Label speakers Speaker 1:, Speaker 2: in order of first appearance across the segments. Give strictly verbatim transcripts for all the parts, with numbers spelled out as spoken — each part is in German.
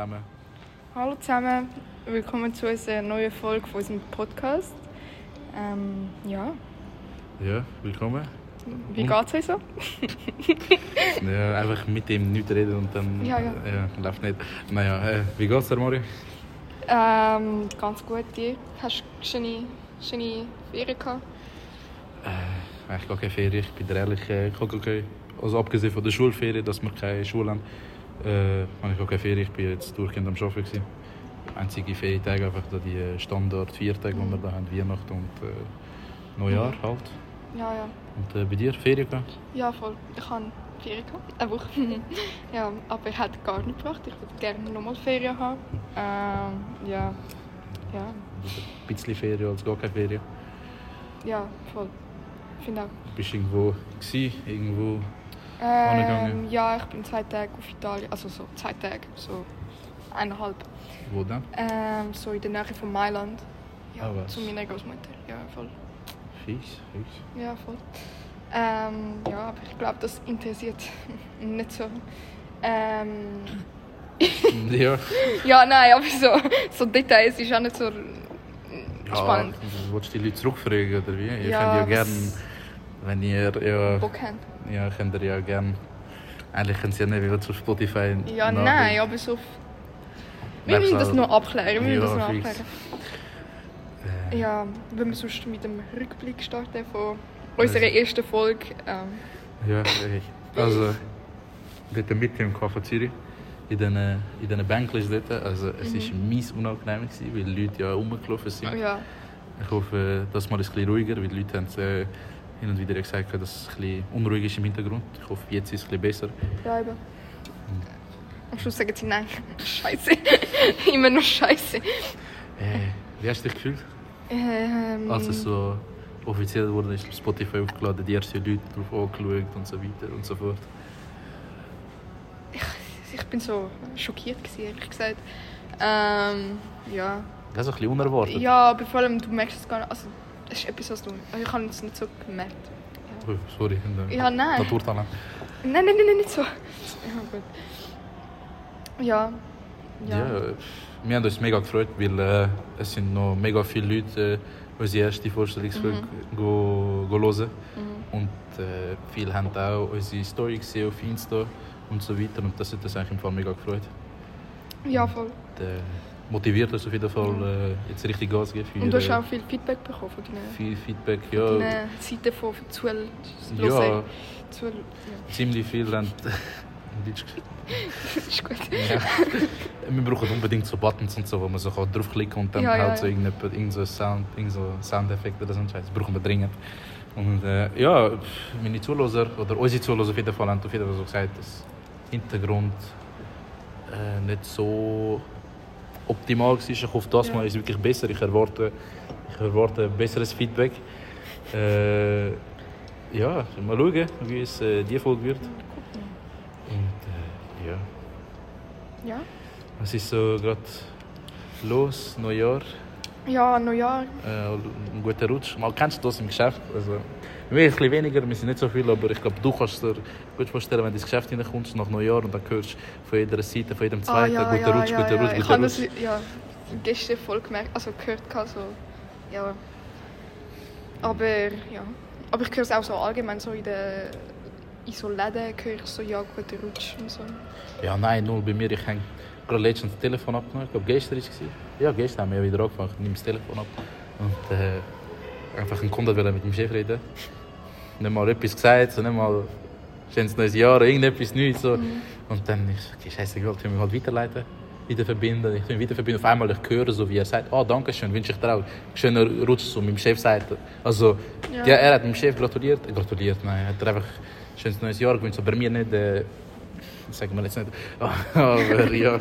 Speaker 1: zusammen.
Speaker 2: Hallo zusammen, willkommen zu unserer neuen Folge von unserem Podcast. Ähm, ja.
Speaker 1: Ja, willkommen.
Speaker 2: Wie geht's euch so?
Speaker 1: Ja, einfach mit dem nicht reden und dann
Speaker 2: Ja, ja.
Speaker 1: ja, läuft nicht. Naja, äh, wie geht's dir, Mario?
Speaker 2: Ähm, ganz gut, dir? Hast du schöne, schöne Ferien gehabt?
Speaker 1: Äh, eigentlich gar keine Ferien, ich bin dir ehrlich, äh, ich habe keine, also abgesehen von der Schulferien, dass wir keine Schule haben, äh, habe ich gar keine Ferien, ich bin jetzt durchgehend am Arbeiten gewesen. Einzige Ferientage einfach da die Standard vier Tage, die wir da haben, Weihnachten und äh, Neujahr
Speaker 2: Mhm.
Speaker 1: halt.
Speaker 2: Ja, ja.
Speaker 1: Und äh, bei dir, Ferien gehabt?
Speaker 2: Ja, voll. Ich habe Ferien gehabt, eine Woche. Ja, aber ich hätte gar nicht gebracht. Ich würde gerne nochmal Ferien haben. Ähm, ja. Ja.
Speaker 1: Ein bisschen Ferien als gar keine Ferien.
Speaker 2: Ja, voll. Ich finde auch.
Speaker 1: Bist du irgendwo gewesen, irgendwo
Speaker 2: Ähm,
Speaker 1: angegangen?
Speaker 2: ja, ich bin zwei Tage auf Italien. Also so zwei Tage, so eineinhalb.
Speaker 1: Wo dann?
Speaker 2: Ähm, so in der Nähe von Mailand. Ja,
Speaker 1: Ah, was?
Speaker 2: zu meiner Großmutter. Ja, voll.
Speaker 1: Fies, fies.
Speaker 2: Ja, voll. Ähm, ja, aber ich glaube, das interessiert nicht so. Ähm,
Speaker 1: Ja.
Speaker 2: ja, nein, aber so, so Details ist auch nicht so spannend.
Speaker 1: Ja, willst du die Leute zurückfragen oder wie? Ihr
Speaker 2: Ja,
Speaker 1: könnt ja
Speaker 2: was-
Speaker 1: gerne, wenn ihr ja,
Speaker 2: Bock haben.
Speaker 1: ja, könnt ihr ja gerne. Eigentlich könnt ihr ja nicht wieder zu Spotify.
Speaker 2: Ja,
Speaker 1: nachdenken.
Speaker 2: nein, aber so. Wir müssen das noch abklären. Wir müssen
Speaker 1: Ja,
Speaker 2: das noch
Speaker 1: fix.
Speaker 2: abklären.
Speaker 1: Äh,
Speaker 2: Ja, wenn wir sonst mit dem Rückblick starten von unserer ersten Folge. Ähm,
Speaker 1: ja, echt. Also, dort mitten im Café Zürich, in diesen in den Bänkchen dort, also es war
Speaker 2: Mhm.
Speaker 1: mies unangenehm, gewesen, weil die Leute ja rumgelaufen sind.
Speaker 2: ja,
Speaker 1: Ich hoffe, das Mal ist es ein bisschen ruhiger, weil die Leute haben äh, hin und wieder gesagt, dass es ein bisschen unruhig ist im Hintergrund. Ich hoffe, jetzt ist es ein bisschen besser.
Speaker 2: ja, eben. Am Schluss sagen sie nein. Scheiße. Immer noch Scheiße.
Speaker 1: Äh, wie hast du dich gefühlt?
Speaker 2: Ähm,
Speaker 1: Als es so offiziell wurde, ist auf Spotify aufgeladen, die ersten Leute darauf angeschaut und so weiter und so fort.
Speaker 2: ich, ich bin so schockiert gewesen, ehrlich gesagt. Ähm, ja.
Speaker 1: Das ist ein bisschen unerwartet.
Speaker 2: Ja, aber vor allem, du merkst es gar nicht. Also, es ist etwas, was du. Also ich habe es nicht so gemerkt.
Speaker 1: Oh, sorry.
Speaker 2: Ja, nein.
Speaker 1: Naturtalent.
Speaker 2: Nein, nein, nein, nein, nicht so. Ja, gut. Ja.
Speaker 1: Ja.
Speaker 2: Ja.
Speaker 1: Wir haben uns mega gefreut, weil äh, es sind noch mega viele Leute äh, unsere erste Vorstellungsfolge
Speaker 2: Mhm.
Speaker 1: go, go hören.
Speaker 2: Mhm.
Speaker 1: Und äh, viele haben auch unsere Story gesehen auf Insta und so weiter. Und das hat uns eigentlich im Fall mega gefreut.
Speaker 2: Ja, voll.
Speaker 1: Und, äh, motiviert uns auf jeden Fall, äh, jetzt richtig Gas zu geben. Für,
Speaker 2: Und du hast
Speaker 1: äh,
Speaker 2: auch viel Feedback bekommen von deinen,
Speaker 1: viel Feedback.
Speaker 2: von
Speaker 1: Ja,
Speaker 2: deinen Seiten von Zuhörern.
Speaker 1: ja,
Speaker 2: Zuhör-
Speaker 1: ziemlich viel haben Deutsch
Speaker 2: ja. Ist gut.
Speaker 1: ja. Wir brauchen unbedingt so Buttons und so, wo man so kann draufklicken und dann
Speaker 2: Ja, ja,
Speaker 1: halt so
Speaker 2: ja.
Speaker 1: irgendein irgend so Sound, irgend so Soundeffekt oder so ein Scheiß. Das brauchen wir dringend. Und äh, ja, meine Zuhörer oder unsere Zuhörer auf jeden Fall haben auf jeden Fall so gesagt, dass der Hintergrund äh, nicht so optimal war. Ich hoffe, das
Speaker 2: Ja.
Speaker 1: Mal ist es wirklich besser. Ich erwarte, ich erwarte besseres Feedback. Äh, ja, mal schauen, wie es äh, die Folge wird. Und äh, ja.
Speaker 2: Ja.
Speaker 1: Was ist so gerade los? Neujahr?
Speaker 2: Ja, Neujahr.
Speaker 1: Äh, ein guter Rutsch. Mal kennst du das im Geschäft? Also, wir ein bisschen weniger, wir sind nicht so viel, aber ich glaube, du kannst dir gut vorstellen, wenn du ins Geschäft hineinkommst nach Neujahr und dann hörst du von jeder Seite, von jedem Zweiten,
Speaker 2: Ah, ja,
Speaker 1: guter
Speaker 2: ja,
Speaker 1: Rutsch,
Speaker 2: ja,
Speaker 1: guter
Speaker 2: ja.
Speaker 1: Rutsch,
Speaker 2: Ich
Speaker 1: guter
Speaker 2: habe
Speaker 1: Rutsch.
Speaker 2: das ja, gestern voll gemerkt, also gehört. gehabt, So. Ja. Aber ja. Aber ich höre es auch so allgemein, so in den in so Läden höre ich so, ja, guter Rutsch und so.
Speaker 1: Ja, nein, null bei mir. Ich habe gerade letztens das Telefon abgenommen. Ich glaube, gestern war es. Ja, gestern haben wir ja wieder angefangen. Ich nehme das Telefon ab. Und äh, einfach ein Kunde wollte mit dem Chef reden. Nicht mal etwas gesagt, so nicht mal schönes neues Jahr, irgendetwas Neues. So.
Speaker 2: Mhm.
Speaker 1: Und dann ist es okay, scheißegal, ich will mich halt weiterleiten. Wieder verbinden. Ich will wieder verbinden. Auf einmal ich höre, so wie er sagt, oh, danke schön, wünsche ich dir auch. Schöner Rutsch, so mit dem Chef sagt. Also,
Speaker 2: Ja.
Speaker 1: ja. er hat dem Chef gratuliert. Äh, gratuliert, nein, er hat er einfach schönes neues Jahr gewünscht. Aber bei mir nicht, äh, sagen wir jetzt nicht. Aber ja.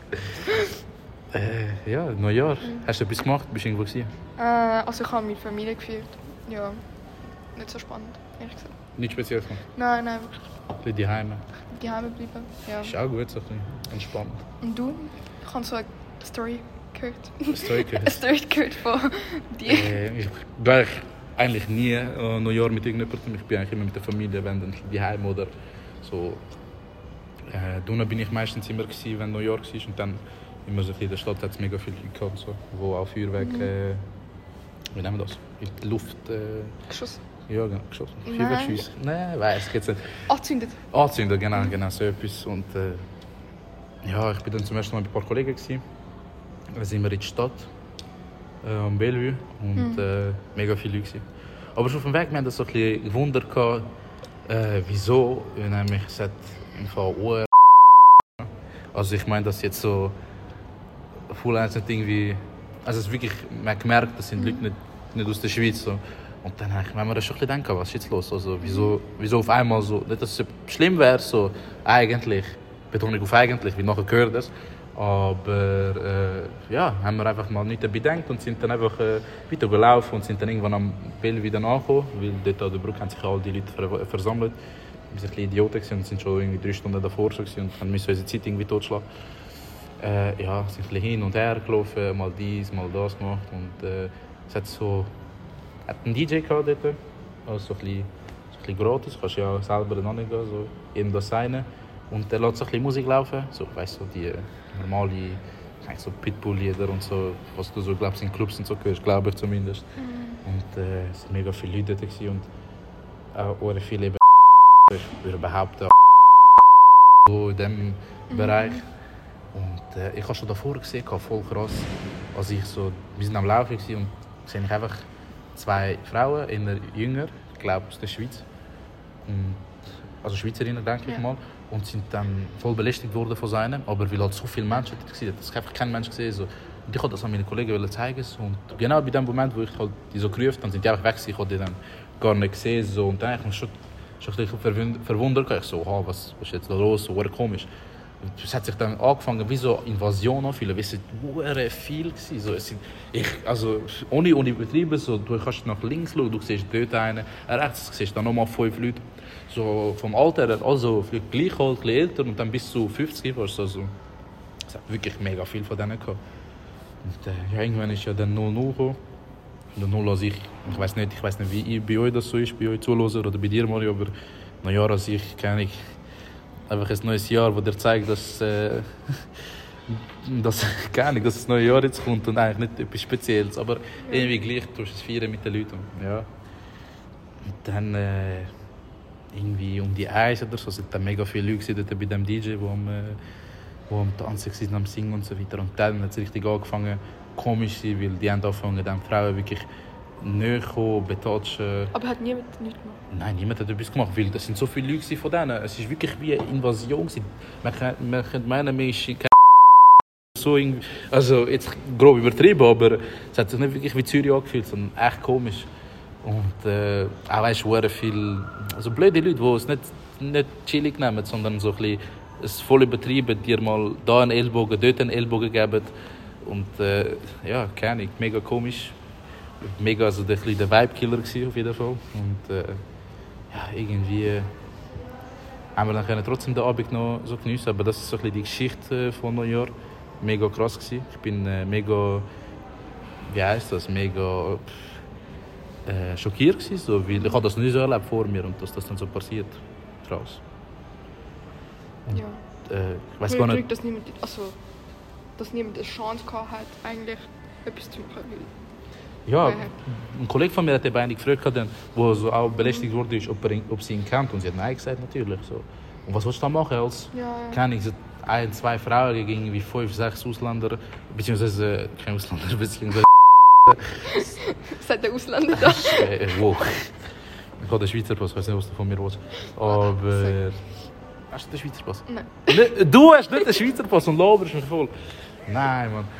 Speaker 1: Äh, ja, Neujahr. Hast du etwas gemacht? Bist du irgendwo gewesen?
Speaker 2: Äh, also ich habe meine Familie geführt. Ja. Nicht so spannend, ehrlich gesagt.
Speaker 1: Nichts Spezielles gemacht.
Speaker 2: Nein, nein, wirklich.
Speaker 1: Ein bisschen daheim.
Speaker 2: Die Heime bleiben. Ja.
Speaker 1: Ist auch gut, so ein bisschen entspannt.
Speaker 2: Und du? Ich habe so eine Story gehört.
Speaker 1: Story gehört.
Speaker 2: Eine Story gehört von dir.
Speaker 1: Äh, ich war eigentlich nie äh, Neujahr mit irgendjemandem. Ich bin eigentlich immer mit der Familie, wenn dann daheim oder so Äh, Dunne bin ich meistens immer gewesen, wenn New York war und dann immer so in der Stadt hat es mega viele Leute gehabt, so, wo auch Feuerwerk,
Speaker 2: Mhm.
Speaker 1: äh, wie nennen wir das? In die Luft. Äh,
Speaker 2: Geschossen.
Speaker 1: ja, genau, geschossen.
Speaker 2: Nein.
Speaker 1: Feuerwerkschüsse. Nein, weiß geht's nicht.
Speaker 2: Anzündet.
Speaker 1: Anzünden, genau, genau so etwas. Und äh, ja, ich bin dann zum ersten Mal mit ein paar Kollegen gewesen. Dann sind wir in die Stadt, äh, am Bellevue und
Speaker 2: Mhm.
Speaker 1: äh, mega viele Leute gewesen. Aber schon auf dem Weg, wir haben das so ein bisschen gewundert gehabt, äh, wieso, nämlich es hat im Fall Uhr. Also ich meine, dass jetzt so Full eins nicht irgendwie, also es ist wirklich, man hat gemerkt, das sind Leute nicht, nicht aus der Schweiz so. Und dann habe ich mir das schon ein bisschen gedacht, was ist jetzt los? Also wieso, wieso auf einmal so, nicht dass es schlimm wäre, so eigentlich, Betonung auf eigentlich, wie nachher gehört es. Aber äh, ja, haben wir einfach mal nicht dabei gedacht und sind dann einfach äh, weiter gelaufen und sind dann irgendwann am Bell wieder angekommen, weil dort an der Brücke haben sich all die Leute ver versammelt. Wir waren ein bisschen Idioten und sind schon irgendwie drei Stunden davor schon und haben müssen unsere Zeit irgendwie totschlagen. Äh, ja, sind ein bisschen hin und her gelaufen, mal dies, mal das gemacht und äh, es hat so, hat einen D J gehabt dort, also so ein bisschen, so ein bisschen gratis, kannst ja selber dann angehen, so jedem das seine. Und der lässt so ein bisschen Musik laufen, so, weißt du, so die normale, so Pitbull-Lieder und so, was du so glaubst in Clubs und so hörst, glaube ich zumindest. Mhm. Und äh, es waren mega viele Leute dort und auch äh, viele eben, ich würde behaupten, so in diesem mhm. Bereich. Und äh, ich habe schon davor gesehen, voll krass, als ich so, wir sind am Laufen und sehe ich einfach zwei Frauen, einer jünger, ich glaube aus der Schweiz, und, also Schweizerinnen denke ja. ich mal, und sind dann voll belästigt worden von seinem, aber weil halt so viele Menschen dort waren, dass ich einfach keinen Mensch gesehen so. Und ich wollte das an meine Kollegen zeigen so. Und genau bei dem Moment, wo ich halt die so gerufen habe, sind die einfach weg, ich habe die dann gar nicht gesehen so. Und dann habe ich mich schon, schon ein bisschen verwundert, ich so, oh, was, was ist jetzt da los, so komisch. Es hat sich dann angefangen wie so Invasion anfühlen, wie es sehr viel war. So, es sind, ich, also, ohne, ohne Betriebe, so, du kannst nach links schauen, du siehst dort einen, rechts siehst dann nochmal fünf Leute. So, vom Alter her, also gleich alt, ein bisschen älter und dann bis zu fünfzig warst du. Also, es hat wirklich mega viel von denen gehabt. Und äh, ja, irgendwann ist ja dann null null gekommen. Der null an sich, ich weiß nicht, ich weiß nicht, wie bei euch das so ist, bei euch Zuhörer oder bei dir, Mario, aber Neujahr an sich kenne ich einfach ein neues Jahr, das dir zeigt, dass, äh, dass, keine Ahnung, dass das neue Jahr jetzt kommt und eigentlich nicht etwas Spezielles, aber ja. irgendwie gleich tust du es feiern mit den Leuten. Ja. Und dann äh, irgendwie um die Eis oder so sind dann mega viele Leute dort bei dem D J, wo am, äh, wo am Tanzen waren, am Singen und so weiter. Und dann hat es richtig angefangen, komisch zu sein, weil die haben angefangen, dann Frauen wirklich näher kommen, betatschen.
Speaker 2: Aber hat niemand nichts gemacht?
Speaker 1: Nein, niemand hat etwas gemacht, weil das sind so viele Leute von denen. Es war wirklich wie eine Invasion. Man könnte, man könnte meinen, man ist so irgendwie, also jetzt grob übertrieben, aber es hat sich nicht wirklich wie Zürich angefühlt, sondern echt komisch. Und äh, auch weißt du, viel, also blöde Leute, die es nicht, nicht chillig nehmen, sondern so ein bisschen es voll übertrieben, dir mal da einen Ellbogen, dort einen Ellbogen geben. Und äh, ja, keine Ahnung, mega komisch. Mega also der, der Vibe-Killer gewesen, auf jeden Fall. Und äh, ja, irgendwie äh, haben wir dann können trotzdem den Abend noch so geniessen. Aber das ist so ein bisschen die Geschichte von Neujahr. Mega krass gewesen. Ich bin äh, mega, wie heisst das, mega äh, schockiert gewesen, so, weil ich habe das nicht so erlebt vor mir und dass das dann so passiert. Krass. Und,
Speaker 2: ja.
Speaker 1: Äh, ich weiß gar nicht.
Speaker 2: Glück, dass niemand, also, dass niemand eine Chance gehabt hat, eigentlich etwas zu machen.
Speaker 1: Ja, ein Kollege von mir hat eigentlich gefragt, der so auch belästigt wurde, ob, er, ob sie ihn kennt. Und sie hat nein gesagt, natürlich. So. Und was willst du da machen als
Speaker 2: ja, ja.
Speaker 1: Kann ich, ein, zwei Frauen gegen irgendwie fünf, sechs Ausländer, beziehungsweise kein Ausländer, beziehungsweise
Speaker 2: Seit der Ausländer da.
Speaker 1: äh, wow. Ich habe den Schweizer Pass, ich weiß nicht, was du von mir willst. Aber hast du den Schweizer Pass?
Speaker 2: Nein.
Speaker 1: Du hast nicht den Schweizer Pass und laberst mich voll. Nein, Mann.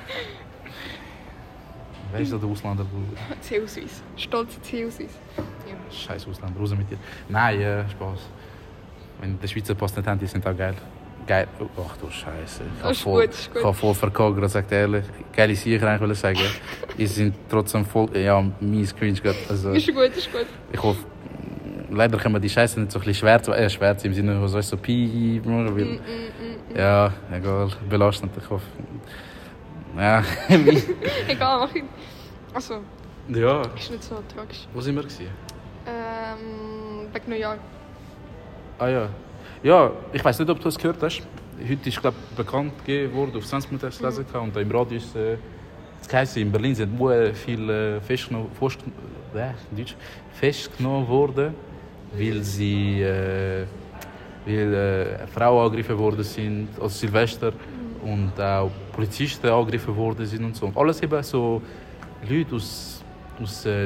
Speaker 1: Weißt du, der Ausländer?
Speaker 2: C U-Swiss. Stolzer C U-Swiss. Ja.
Speaker 1: Scheiß Ausländer, raus mit dir. Nein, äh, Spaß. Wenn die Schweizer Pass nicht haben, die sind auch geil. Geil. Ach du Scheiße. Ich habe voll, gut, voll verkackt, gerade sagt ehrlich. Geile Sicher eigentlich will ich sagen. Die sind trotzdem voll. Ja, mies cringe gerade. Also,
Speaker 2: ist gut, ist gut.
Speaker 1: Ich hoffe, leider können wir die Scheiße nicht so ein bisschen schwer, äh, schwer im Sinne, was soll ich so Pi machen will. Mm, mm, mm, ja, egal, belastend. Ich hoffe. Ja.
Speaker 2: Egal, mach ich. Also.
Speaker 1: Ja.
Speaker 2: Ist nicht so tragisch.
Speaker 1: Wo sind wir gewesen?
Speaker 2: Ähm, wegen Neujahr.
Speaker 1: Ah ja. Ja, ich weiß nicht, ob du das gehört hast. Heute ist, glaube ich, bekannt gegeben worden, auf zwanzig Minuten hast du gelesen, und im Radio ist äh, das heisst, in Berlin sind sehr viele äh, festgenommen, fest, äh, Deutsch, festgenommen worden, weil sie äh, weil, äh, Frauen angegriffen worden sind, also Silvester, und auch Polizisten angegriffen worden sind und so. Und alles eben so Leute aus, aus äh,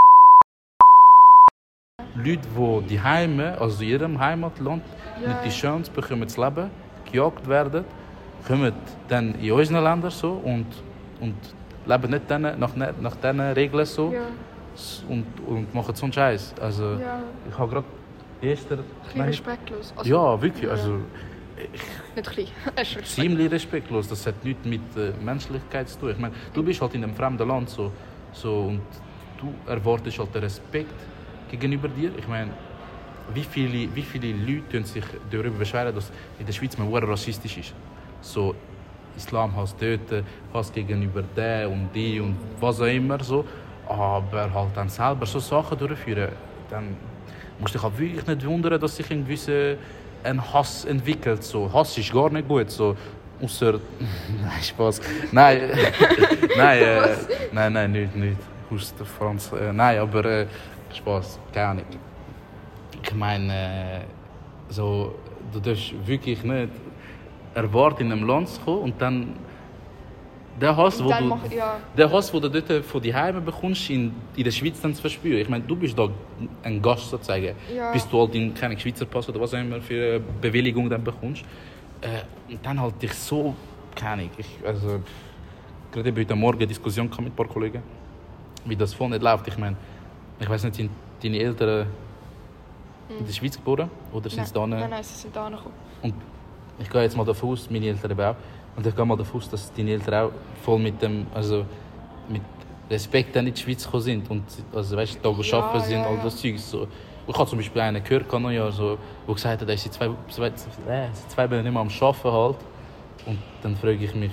Speaker 1: Leute, die die Heime, also in ihrem Heimatland, ja. nicht die Chance bekommen zu leben, gejagt werden, kommen dann in unseren Ländern so und, und leben nicht dann, nach, nach diesen Regeln so ja. und, und machen so einen Scheiß. Also, ja. Ich habe gerade gestern...
Speaker 2: Ein respektlos. Also,
Speaker 1: ja, wirklich. Ja. Also,
Speaker 2: ich, nicht klein, es ist
Speaker 1: ziemlich respektlos. Das hat nichts mit äh, Menschlichkeit zu tun. Ich meine, du bist halt in einem fremden Land so, so und du erwartest halt den Respekt gegenüber dir. Ich meine, wie viele, wie viele Leute sich darüber beschweren, dass in der Schweiz man sehr rassistisch ist. So Islam Hass töten, Hass gegenüber der und die und was auch immer so. Aber halt dann selber so Sachen durchführen, dann musst du dich halt wirklich nicht wundern, dass sich ein gewisser ein Hass entwickelt. So. Hass ist gar nicht gut. So. Ausser... Nein, Spaß. Nein, nein, äh, nein, nein, nicht, nicht. Aus der Franz. Äh, nein, aber äh, Spaß, keine Ahnung. Ich meine, äh, so, du darfst wirklich nicht erwarten, in einem Land zu kommen und dann der Hass, wo du, mach, ja. der Hass, den du dort von die Heime bekommst, in, in der Schweiz dann zu verspüren. Ich meine, du bist da ein Gast sozusagen. Ja. Bis du halt in keinen Schweizer Pass oder was auch immer für eine Bewilligung dann bekommst. Äh, und dann halt dich so, keine Ahnung, ich, also gerade heute Morgen eine Diskussion mit ein paar Kollegen, wie das voll nicht läuft. Ich meine, ich weiß nicht, sind deine Eltern hm. in der Schweiz geboren oder sind sie da?
Speaker 2: Nein, nein, sie sind da gekommen.
Speaker 1: Und ich gehe jetzt mal davon aus, meine Eltern eben auch. Und ich gehe mal davon aus, dass deine Eltern auch voll mit dem, also mit Respekt in die Schweiz gekommen sind und also weißt du, da ja, arbeiten sind, ja, all das Zeug. So. Ich habe zum Beispiel einen gehört, kann ja, so, der gesagt hat, er ist seit zwei, zwei, äh, seit zwei Wochen nicht mehr am Arbeiten halt. Und dann frage ich mich,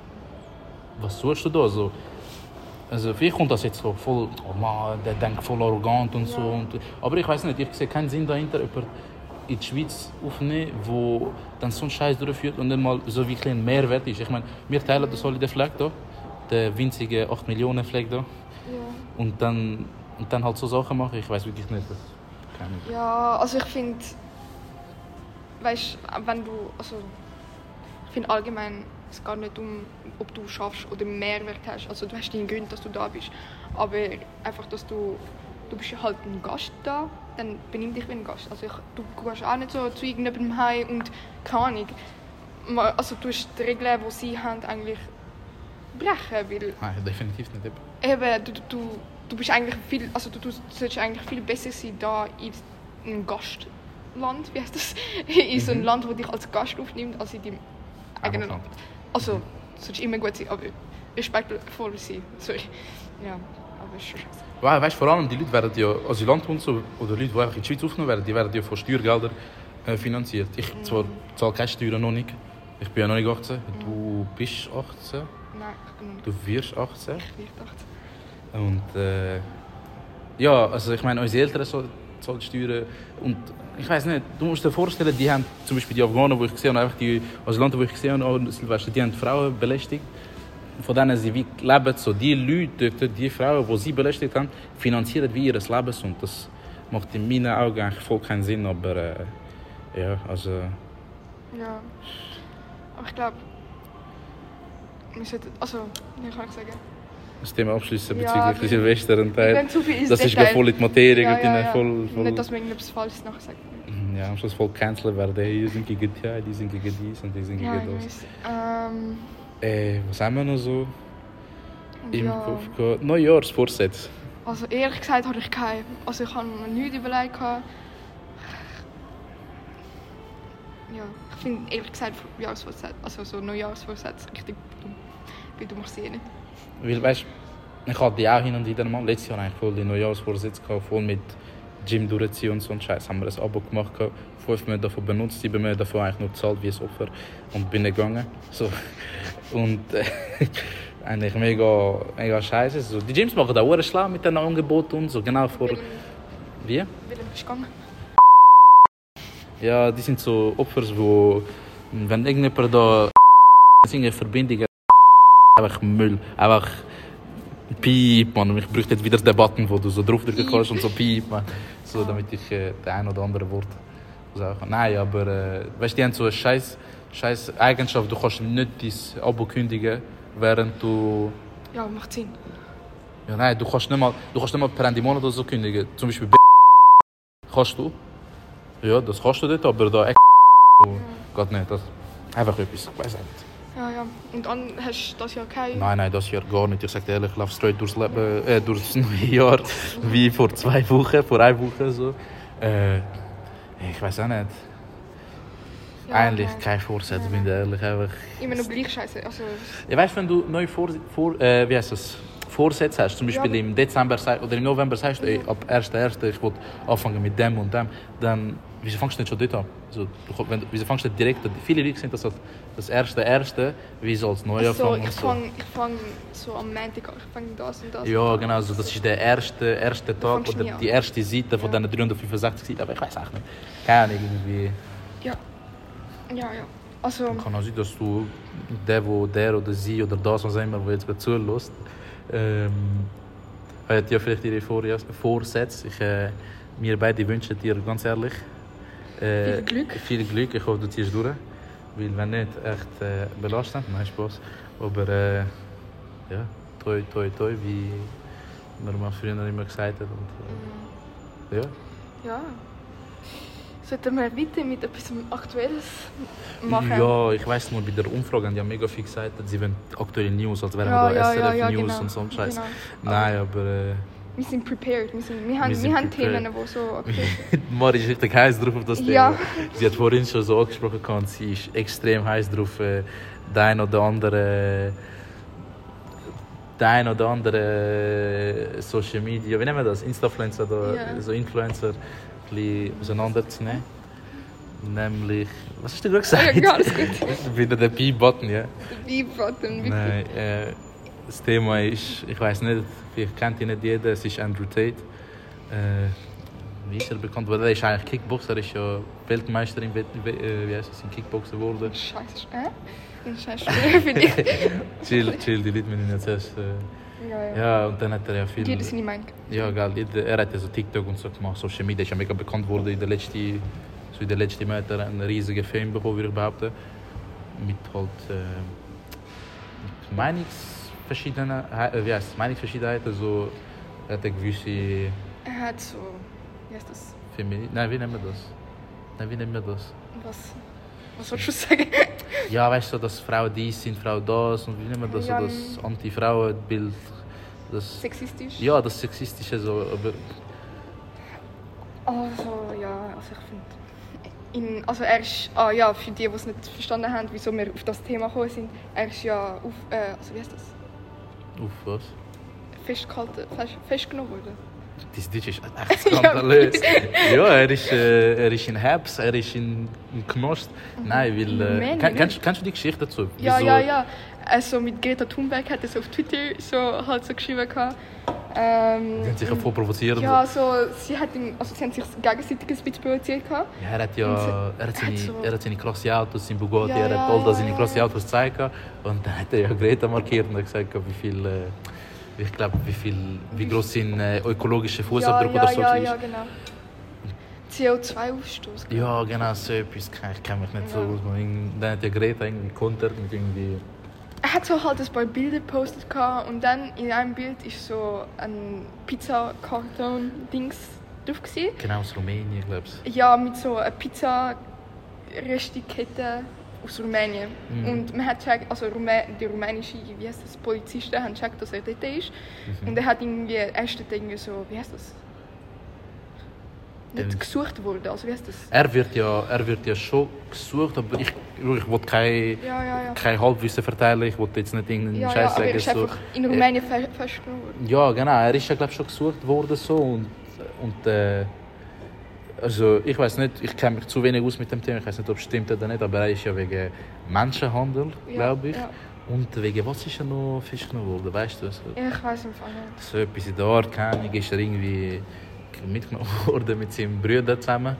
Speaker 1: was suchst du da? So, also vielleicht kommt das jetzt so voll, oh Mann, der denkt voll arrogant und ja. so. Und, aber ich weiß nicht, ich sehe keinen Sinn dahinter, jemanden in die Schweiz aufnehmen, wo dann so einen Scheiß durchführt und nicht mal so wirklich ein Mehrwert ist. Ich meine, wir teilen das alle den Fleck da, den winzigen acht Millionen Fleck da. Ja. Und dann, und dann halt so Sachen machen, ich weiß wirklich nicht. Das kann ich.
Speaker 2: Ja, also ich finde, weißt du, wenn du, also ich finde allgemein, es geht nicht um, ob du schaffst oder Mehrwert hast. Also du hast deinen Grund, dass du da bist, aber einfach, dass du Du bist halt ein Gast da, dann benimm dich wie ein Gast. Also ich, du gehst auch nicht so zu irgendjemandem heim und keine Ahnung. Also du hast die Regeln, die sie haben, eigentlich brechen, weil...
Speaker 1: Nein, definitiv nicht.
Speaker 2: Eben, du, du, du bist eigentlich viel... Also du, du solltest eigentlich viel besser sein da in einem Gastland, wie heißt das? In so einem mhm. Land, das dich als Gast aufnimmt, als in deinem eigenen Land. Also, mhm. du solltest immer gut sein, aber respektvoll sein. Sorry. Ja, aber es ist schon scheiße.
Speaker 1: Weil, weißt, vor allem die Leute werden ja, Asylanten und so, oder Leute, die einfach in die Schweiz aufgenommen werden, die werden ja von Steuergeldern äh, finanziert. Ich mm. zwar zahle keine Steuern noch nicht, ich bin ja noch nicht achtzehn, mm. du bist achtzehn?
Speaker 2: Nein, ich bin noch nicht.
Speaker 1: Du wirst achtzehn?
Speaker 2: Ich werde achtzehn.
Speaker 1: Und äh, ja, also ich meine, unsere Eltern zahlen Steuern und ich weiß nicht, du musst dir vorstellen, die haben zum Beispiel die Afghanen, die ich gesehen habe, einfach die Asylanten, die ich gesehen habe, Silvester, die haben Frauen belästigt. Von denen sie wie leben, so die Leute, die Frauen, die sie belästigt haben, finanzieren wie ihr Leben. Und das macht in meinen Augen eigentlich voll keinen Sinn, aber äh, ja, also...
Speaker 2: Ja, aber ich glaube, wir sollten, also, wie kann ich sagen?
Speaker 1: Das Thema abschließen bezüglich
Speaker 2: ja,
Speaker 1: der Silvester und Teil. Das ist
Speaker 2: Detail.
Speaker 1: Voll in die Materie.
Speaker 2: Ja, ja, ja.
Speaker 1: Voll, voll...
Speaker 2: Nicht, dass wir irgendetwas Falsches nachher sagen.
Speaker 1: Ja, am Schluss voll cancelled werden. Die sind gegen die, die sind gegen dies und die sind
Speaker 2: ja,
Speaker 1: gegen das.
Speaker 2: Ähm...
Speaker 1: Äh, was haben wir noch so im
Speaker 2: ja.
Speaker 1: Kopf gehabt? Neujahrsvorsätze?
Speaker 2: Also ehrlich gesagt habe ich keine. Also ich habe mir nichts überlegt. Ja, ich finde ehrlich gesagt Jahresvorsätze, also so Neujahrsvorsätze richtig dumm. Weil du machst sie eh nicht.
Speaker 1: Weil weißt, ich hatte die auch hin und wieder mal. Letztes Jahr eigentlich voll die Neujahrsvorsätze gehabt, voll mit Gym durchziehen und so ein Scheiß. Haben wir ein Abo gemacht, fünf Monate davon benutzt, sieben Monate davon eigentlich nur gezahlt wie ein Opfer und bin gegangen. So. Und äh, eigentlich mega, mega scheiße. So, die Gyms machen auch schlau mit den Angeboten und so, genau vor...
Speaker 2: Willem,
Speaker 1: Wie?
Speaker 2: Willem bist du gegangen?
Speaker 1: Ja, die sind so Opfer, wo, wenn irgendjemand da eine Verbindung hat, einfach Müll, einfach Piep, man. Ich bräuchte jetzt wieder den Button, wo du so draufdrücken kannst und so Piep, man. So, damit ich äh, das ein oder andere Wort sagen kann. Nein, aber äh, weißt du, die haben so eine scheiß, scheiß Eigenschaft, du kannst nicht dein Abo kündigen, während du...
Speaker 2: Ja, macht Sinn.
Speaker 1: Ja, nein, du kannst nicht mal, du kannst nicht mal per Ende Monat oder so kündigen. Zum Beispiel kannst du. Ja, das kannst du dort, aber da geht nicht. Das einfach etwas, ich weiß nicht.
Speaker 2: Ja, ja. Und dann hast du das Jahr kein...
Speaker 1: Nein, nein, das Jahr gar nicht. Ich sag dir ehrlich, ich laufe straight durchs Leben, äh, durchs neue Jahr, wie vor zwei Wochen, vor einer Woche so. Äh, ich weiß auch nicht.
Speaker 2: Ja,
Speaker 1: Eigentlich
Speaker 2: ja.
Speaker 1: kein Vorsatz, bin ich ehrlich. Einfach...
Speaker 2: Immer noch gleich scheiße. Also...
Speaker 1: Ja, weißt du, wenn du neue vor, vor, äh, wie heißt das? Vorsätze hast, zum Beispiel ja. im Dezember oder im November sagst du, ey, ab ersten ersten ich will anfangen mit dem und dem, dann wieso fängst du nicht schon dort an? Also, du, wenn, wieso fängst du nicht direkt an? Viele Leute sind das halt das erste erste, wie soll es neu
Speaker 2: also,
Speaker 1: anfangen?
Speaker 2: Ich fange so. fang so am Montag an, ich fange das und das.
Speaker 1: Ja, genau, also das ist der erste, erste Tag oder die erste Seite von
Speaker 2: ja.
Speaker 1: diesen dreihundertfünfundsechzig Seiten, aber ich weiß auch nicht. Keine Ahnung, irgendwie.
Speaker 2: Ja, ja, ja. Also...
Speaker 1: Dann kann auch sein, dass du der, wo der oder sie oder das, was immer, wo jetzt zulässt, ähm, hat ja vielleicht ihre Vor- Vorsätze. Ich, äh, wir beide wünschen dir ganz ehrlich
Speaker 2: äh, viel Glück.
Speaker 1: Viel Glück. Ich hoffe, du ziehst durch. Weil wenn nicht, echt äh, belastend. Nein, Spaß. Aber äh, ja, toi, toi, toi, wie man mal früher immer gesagt hat. Und, äh, ja.
Speaker 2: Ja. Sollten wir weiter mit etwas Aktuelles machen?
Speaker 1: Ja, ich weiss nur, bei der Umfrage haben die ja mega viel gesagt, sie wollen aktuelle News, als wären
Speaker 2: ja,
Speaker 1: wir da
Speaker 2: ja,
Speaker 1: S R F
Speaker 2: ja, ja,
Speaker 1: News
Speaker 2: genau.
Speaker 1: und so ein Scheiß.
Speaker 2: Genau.
Speaker 1: Nein, aber... Äh,
Speaker 2: wir sind prepared, wir, sind, wir haben,
Speaker 1: wir,
Speaker 2: wir haben
Speaker 1: prepared.
Speaker 2: Themen, die so aktuell sind.
Speaker 1: Mari ist richtig heiß drauf auf das Thema.
Speaker 2: Ja.
Speaker 1: Sie hat vorhin schon so angesprochen und sie ist extrem heiß drauf, äh, der ein oder andere... Der ein oder andere Social Media, wie nennen wir das? Instafluencer oder
Speaker 2: yeah.
Speaker 1: so Influencer ein bisschen auseinanderzunehmen. Nämlich, was hast du gerade gesagt?
Speaker 2: Ja, alles gut.
Speaker 1: Wieder der B-Button, ja?
Speaker 2: Der B-Button, wirklich.
Speaker 1: Nein, äh, das Thema ist, ich weiß nicht, vielleicht kennt ihn nicht jeder, es ist Andrew Tate. Äh, wie ist er bekannt? Weil er ist eigentlich Kickboxer, er ist ja Weltmeister im, wie heißt es, im Kickboxen geworden.
Speaker 2: Scheiße, äh? Scheiße, für dich.
Speaker 1: chill, chill, die Leute müssen jetzt erst... Äh,
Speaker 2: Ja, ja.
Speaker 1: ja, und dann hat er ja viel...
Speaker 2: Jeder seine Meinung.
Speaker 1: Ja, geil. Er hat ja so TikTok und so gemacht. Social Media ist ja mega bekannt geworden in den letzten, so in den letzten Monaten. Einen riesigen Fame bekommen, würde ich behaupten. Mit halt... Äh, mit Meinungsverschiedenheiten... Äh, wie heißt es? Meinungsverschiedenheiten, so... Er hat eine gewisse...
Speaker 2: Er hat so... Wie heißt das?
Speaker 1: Femini Nein, wie nennen wir das? Nein, wie nennen wir das?
Speaker 2: Was? Was sollst du sagen?
Speaker 1: Ja, weißt du, dass Frauen dies sind, Frauen das und wie nennen wir das?
Speaker 2: Ja,
Speaker 1: so das Anti-Frauen-Bild. Das,
Speaker 2: sexistisch?
Speaker 1: Ja, das Sexistische so, aber...
Speaker 2: Also, ja, also ich finde... Also er ist... Ah ja, für die, die es nicht verstanden haben, wieso wir auf das Thema gekommen sind, er ist ja auf... Äh, also wie heißt das?
Speaker 1: Auf was?
Speaker 2: Festgehalten, fest, festgenommen worden.
Speaker 1: Das Deutsch ist echt skandalös. Ja, er ist, äh, er ist in Herbst, er ist in, in Knost. Mhm. Nein, weil... Äh,
Speaker 2: Rumänien,
Speaker 1: kann, kennst, kennst du die Geschichte dazu?
Speaker 2: Ja,
Speaker 1: Wieso?
Speaker 2: ja, ja. Also mit Greta Thunberg hat er so auf Twitter so, halt so geschrieben. Ähm,
Speaker 1: sie haben sich davon provoziert.
Speaker 2: Ja, so, sie, hat ihn, also sie haben sich gegenseitig ein bisschen provoziert.
Speaker 1: Ja, er hat ja er hat seine,
Speaker 2: so
Speaker 1: er hat seine krasse Autos, sein Bugatti,
Speaker 2: ja,
Speaker 1: er hat
Speaker 2: ja,
Speaker 1: all das
Speaker 2: ja,
Speaker 1: seine krasse Autos gezeigt. Und dann hat er ja Greta markiert und hat gesagt, wie viel... Äh, ich glaube, wie viel, wie groß sein äh, ökologischer Fußabdruck
Speaker 2: ja, ja,
Speaker 1: oder so
Speaker 2: ja,
Speaker 1: ist.
Speaker 2: Ja, genau. C O zwei Ausstoß.
Speaker 1: Ja, genau, so etwas. Ich kenne mich nicht ja. so aus. Dann hat ja Greta irgendwie kontert mit irgendwie...
Speaker 2: Er hat so halt ein paar Bilder gepostet und dann in einem Bild ist so ein Pizza-Karton-Dings drauf gewesen.
Speaker 1: Genau, aus Rumänien, glaube ich.
Speaker 2: Ja, mit so einer Pizza-Restikette aus Rumänien. Mhm. Und man hat checkt, also Rumä die rumänische, wie heißt das, Polizisten haben gecheckt, dass er dort ist. Mhm. Und er hat irgendwie, er ist dort irgendwie so, wie heißt das? Nicht ähm, gesucht worden, also wie heißt das? Er wird ja,
Speaker 1: er wird ja schon gesucht, aber ich, ich will kein,
Speaker 2: ja, ja, ja.
Speaker 1: kein Halbwissen verteilen, ich will jetzt nicht irgendeinen
Speaker 2: ja,
Speaker 1: Scheiß
Speaker 2: ja,
Speaker 1: sagen.
Speaker 2: Er ist
Speaker 1: so.
Speaker 2: einfach in Rumänien äh, festgenommen worden.
Speaker 1: Ja, genau, er ist ja glaube schon gesucht worden so und, und äh, also ich weiß nicht, ich kenne mich zu wenig aus mit dem Thema, ich weiß nicht, ob es stimmt oder nicht, aber er ist ja wegen Menschenhandel, ja, glaube ich. Ja. Und wegen was ist er noch festgenommen worden, weißt du? Also,
Speaker 2: ich weiß im Fall nicht.
Speaker 1: So etwas in der Art, keine Ahnung, ist er irgendwie mitgenommen worden mit seinem Bruder zusammen.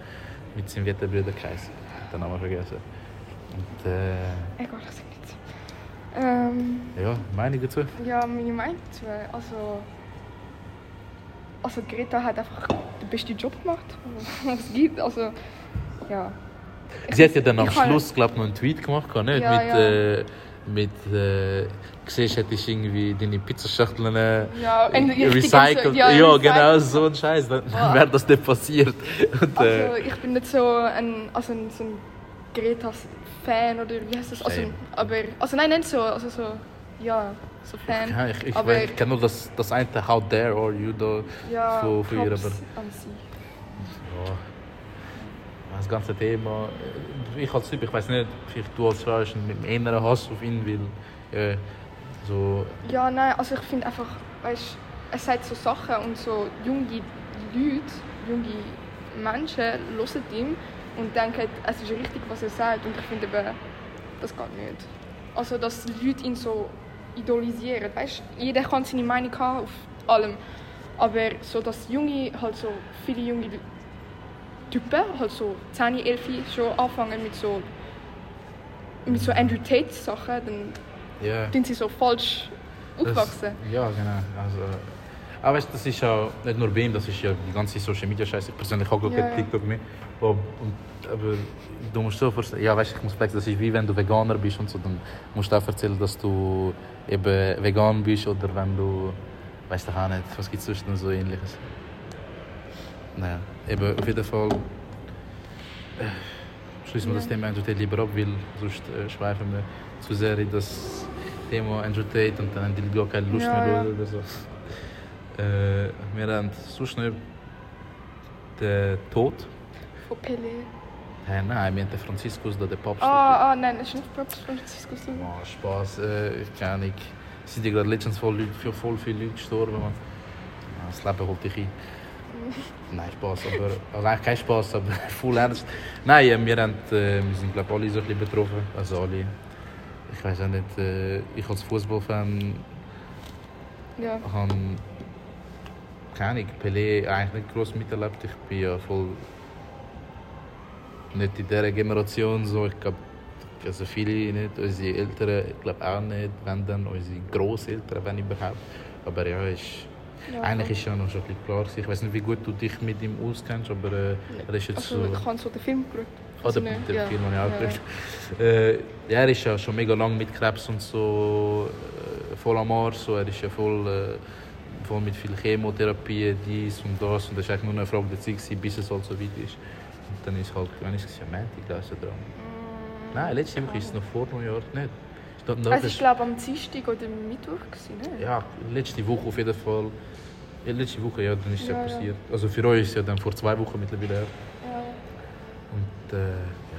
Speaker 1: mit seinem Wetterbruder geheißen. Den Namen vergessen. Und äh,
Speaker 2: Egal, ich sag nichts. Ähm,
Speaker 1: ja, Meinung dazu?
Speaker 2: ja, meine Meinung dazu, also... Also Greta hat einfach den besten Job gemacht, was es gibt. Also, ja.
Speaker 1: Sie hat ja dann am
Speaker 2: Ich kann-
Speaker 1: Schluss, glaube ich, noch einen Tweet gemacht, nicht?
Speaker 2: Ja,
Speaker 1: mit,
Speaker 2: ja.
Speaker 1: Äh, mit, äh, siehst, hättest du irgendwie deine Pizzaschachteln äh,
Speaker 2: Ja, in- richtig
Speaker 1: recycelt.
Speaker 2: so-
Speaker 1: Ja,
Speaker 2: ja,
Speaker 1: ja
Speaker 2: recycelt.
Speaker 1: genau, so ein Scheiß. Dann
Speaker 2: Ah.
Speaker 1: wäre das nicht passiert. Und, äh,
Speaker 2: Also ich bin nicht so ein, also ein, so ein Greta-Fan oder wie heißt das? Also,
Speaker 1: Same.
Speaker 2: aber, also nein, nicht so, also so, ja, so Fan.
Speaker 1: ja, ich ich,
Speaker 2: aber
Speaker 1: ich kenne nur das, das eine How dare are you da
Speaker 2: ja,
Speaker 1: von früher.
Speaker 2: Props
Speaker 1: Aber
Speaker 2: an sie.
Speaker 1: ja, das ganze Thema. Ich als Typ, ich weiß nicht, vielleicht du als Frau hast mit dem inneren Hass auf ihn, weil äh, so.
Speaker 2: Ja, nein, also ich finde einfach, weißt, es sagt so Sachen und so junge Leute, junge Menschen hören ihm und denken, es ist richtig, was er sagt. Und ich finde eben, das geht nicht. Also, dass Leute ihn so idolisieren. Weißt, jeder kann seine Meinung haben auf allem. Aber so, dass junge, halt so viele junge Typen, halt so zehn, elf schon anfangen mit so, mit so Andrew Tate Sachen, dann
Speaker 1: Yeah.
Speaker 2: sind sie so falsch aufgewachsen.
Speaker 1: Das, ja, genau. Also, aber weißt, das ist ja nicht nur bei ihm, das ist ja die ganze Social Media Scheiße. Ich persönlich habe gar
Speaker 2: Ja,
Speaker 1: kein
Speaker 2: ja.
Speaker 1: TikTok mehr. Und, und, aber du musst so vorstellen, ja, weißt, ich muss flexen, das ist wie wenn du Veganer bist und so, dann musst du auch erzählen, dass du eben vegan bist oder wenn du, weißt du auch nicht, was gibt es sonst noch so Ähnliches. Naja, eben auf jeden Fall äh, schließen wir
Speaker 2: Ja.
Speaker 1: das Thema Andrew Tate lieber ab, weil sonst äh, schweifen wir zu sehr in das Thema Andrew Tate und dann haben die Leute gar keine Lust
Speaker 2: Ja,
Speaker 1: mehr
Speaker 2: ja.
Speaker 1: oder so. Äh, wir haben sonst noch den Tod.
Speaker 2: Von Pelé.
Speaker 1: Hey, nein, wir haben den Franziskus, da, den Papst.
Speaker 2: Ah, ah, nein, das ist nicht Papst Franziskus.
Speaker 1: Oh, Spaß, äh, keine Ahnung. Es sind ja gerade letztens voll, Leute, für voll viele Leute gestorben. Man. Ah, das Leben holt dich ein. Nein, Spaß, aber also eigentlich kein Spaß, aber voll ernst. Nein, äh, wir, haben, äh, wir sind glaube alle so ein bisschen betroffen. Also alle. Ich weiß auch nicht, äh, ich als Fußballfan
Speaker 2: Ja.
Speaker 1: habe keine Ahnung, Pelé eigentlich nicht gross miterlebt. Ich bin ja voll nicht in dieser Generation so. Ich glaube, also viele nicht, unsere Eltern, ich glaube auch nicht, wenn dann unsere Grosseltern, wenn überhaupt. Aber ja, ist,
Speaker 2: Ja,
Speaker 1: eigentlich ist ja noch schon ein bisschen klar gewesen. Ich weiß nicht, wie gut du dich mit ihm auskennst, aber äh, er ist jetzt
Speaker 2: also,
Speaker 1: so...
Speaker 2: ich habe so den Film geschaut.
Speaker 1: Ah,
Speaker 2: Also
Speaker 1: der,
Speaker 2: nicht,
Speaker 1: der
Speaker 2: ja.
Speaker 1: Film habe ich auch
Speaker 2: Ja.
Speaker 1: geschaut. Äh, ja, er ist ja schon mega lang mit Krebs und so äh, voll am Arsch. So. Er ist ja voll, äh, voll mit viel Chemotherapie, dies und das. Und das war eigentlich nur eine Frage der Zeit, gewesen, bis es halt so weit ist. Und dann ist halt, wann ist es? Ja, Montag, da ist er dran. Nein, letzte Woche ist es noch vor Neujahr nicht. Ich glaub,
Speaker 2: Es war, glaube ich, am Dienstag oder Mittwoch. Gewesen, ne?
Speaker 1: ja, letzte Woche auf jeden Fall. Ja, letzte Woche, ja, dann ist es ja,
Speaker 2: Ja, ja.
Speaker 1: passiert. Also für euch ist es ja dann vor zwei Wochen mittlerweile her.
Speaker 2: Ja.
Speaker 1: Und äh,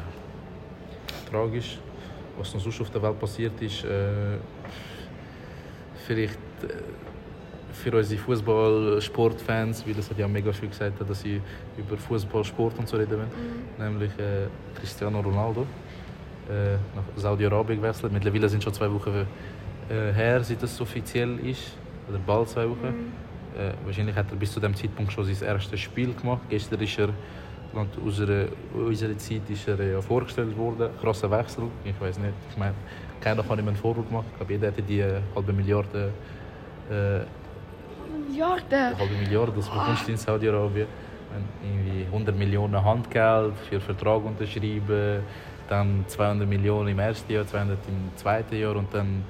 Speaker 1: ja, tragisch, was noch sonst auf der Welt passiert ist. Äh, vielleicht äh, für unsere Fußball-Sportfans, weil es hat ja mega viel gesagt, dass sie über Fußball, Sport und so reden wollen.
Speaker 2: Mhm.
Speaker 1: Nämlich äh, Cristiano Ronaldo äh, nach Saudi-Arabien gewechselt. Mittlerweile sind schon zwei Wochen äh, her, seit es offiziell ist, oder bald zwei Wochen.
Speaker 2: Mhm.
Speaker 1: Äh, wahrscheinlich hat er bis zu dem Zeitpunkt schon sein erstes Spiel gemacht. Gestern ist er, laut unserer, unserer Zeit, ist er ja vorgestellt worden. Krasser Wechsel. Ich weiß nicht. Ich meine, keiner kann ihm einen Vorwurf machen. Ich glaube, jeder hätte die äh, halbe Milliarde, äh,
Speaker 2: Milliarden.
Speaker 1: halbe Milliarde, das bekommst du in Saudi-Arabien. Wenn irgendwie hundert Millionen Handgeld für einen Vertrag unterschreiben, dann zweihundert Millionen im ersten Jahr, zweihundert im zweiten Jahr und dann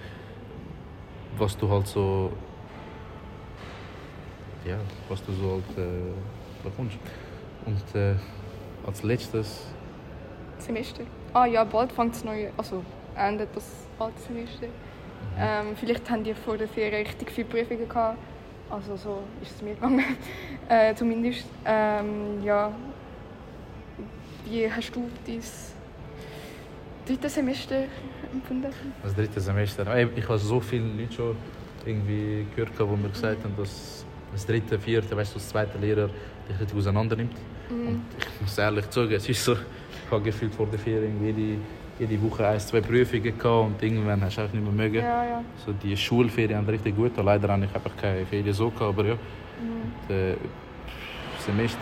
Speaker 1: was du halt so ja, was du so halt äh, bekommst. Und äh, als letztes
Speaker 2: Semester. Ah ja, bald fängt es neu, also endet das alte Semester. Ähm, vielleicht haben die vor der Ferien richtig viele Prüfungen gehabt. Also so ist es mir gegangen. äh, zumindest. Ähm, ja. Wie hast du dein drittes Semester empfunden?
Speaker 1: das dritte Semester. Ey, Ich habe so viele Leute schon irgendwie gehört, die mir gesagt haben, dass das dritte, vierte, weißt du, das zweite Lehrer dich richtig auseinander nimmt.
Speaker 2: Mhm.
Speaker 1: Und ich muss ehrlich sagen, es ist so, ich habe gefühlt vor der Ferien jede, jede Woche ein, zwei Prüfungen gehabt und irgendwann hast du einfach nicht mehr mögen.
Speaker 2: Ja, ja.
Speaker 1: So die Schulferien haben richtig gut. Leider habe ich einfach keine Ferien so gehabt, aber ja.
Speaker 2: Mhm.
Speaker 1: Das Semester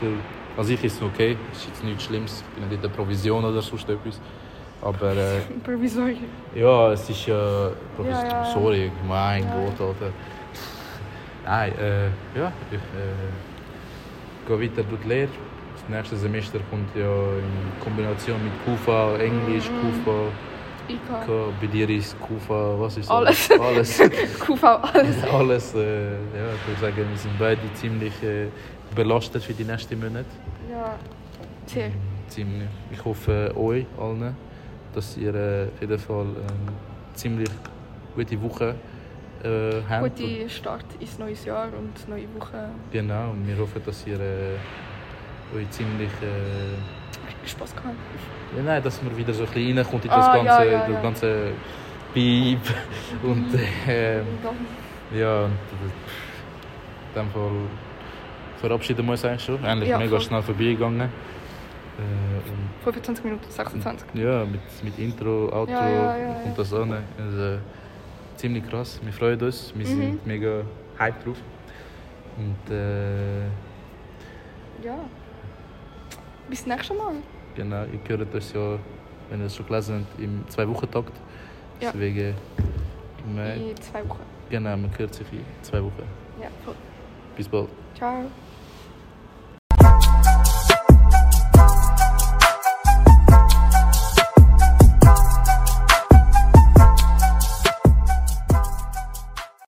Speaker 1: An sich ist es okay, es ist jetzt nichts Schlimmes, ich bin nicht in der Provision oder sonst etwas. Aber äh,
Speaker 2: Provisorium.
Speaker 1: ja, es ist ja...
Speaker 2: Ja, ja.
Speaker 1: Sorry, mein
Speaker 2: Ja.
Speaker 1: Gott, Alter. Nein, äh, ja, ich äh, gehe weiter durch die Lehre. Das nächste Semester kommt ja in Kombination mit Q V A, Englisch,
Speaker 2: Mhm.
Speaker 1: Q V A.
Speaker 2: I K.
Speaker 1: K, bei dir ist Q V A, was ist
Speaker 2: Alles.
Speaker 1: Alles.
Speaker 2: Q V, alles.
Speaker 1: Alles, äh, ja, ich würde sagen, wir sind beide ziemlich äh, belastet für die nächsten Monate.
Speaker 2: Ja, sehr.
Speaker 1: Ziemlich. Ich hoffe euch allen, dass ihr äh, auf jeden Fall eine ziemlich gute Woche äh, habt.
Speaker 2: Guter Start ins neues Jahr und neue Woche.
Speaker 1: Genau, und wir hoffen, dass ihr äh, euch ziemlich... Äh,
Speaker 2: Spaß gehabt.
Speaker 1: ja, nein, dass man wieder so ein bisschen reinkommt in das
Speaker 2: Ah,
Speaker 1: ganze,
Speaker 2: ja, ja,
Speaker 1: das
Speaker 2: ja.
Speaker 1: ganze Beep und äh, ja, und in dem Fall verabschieden wir uns eigentlich schon. Eigentlich
Speaker 2: Ja,
Speaker 1: mega
Speaker 2: voll.
Speaker 1: schnell vorbeigegangen. Äh, und
Speaker 2: fünfundzwanzig Minuten, sechsundzwanzig.
Speaker 1: ja, mit, mit Intro, Outro
Speaker 2: Ja, ja, ja,
Speaker 1: kommt
Speaker 2: ja.
Speaker 1: das an. Also, ziemlich krass. Wir freuen uns. Wir
Speaker 2: Mhm.
Speaker 1: sind mega hyped drauf. Und äh,
Speaker 2: Ja. Bis nächstes Mal.
Speaker 1: genau, ihr hört uns ja, wenn ihr es schon gelesen habt, im Zwei-Wochen-Takt.
Speaker 2: Ja.
Speaker 1: Deswegen, wir,
Speaker 2: In zwei Wochen.
Speaker 1: genau, man hört sich in zwei Wochen.
Speaker 2: Ja, voll.
Speaker 1: Bis bald.
Speaker 2: Ciao.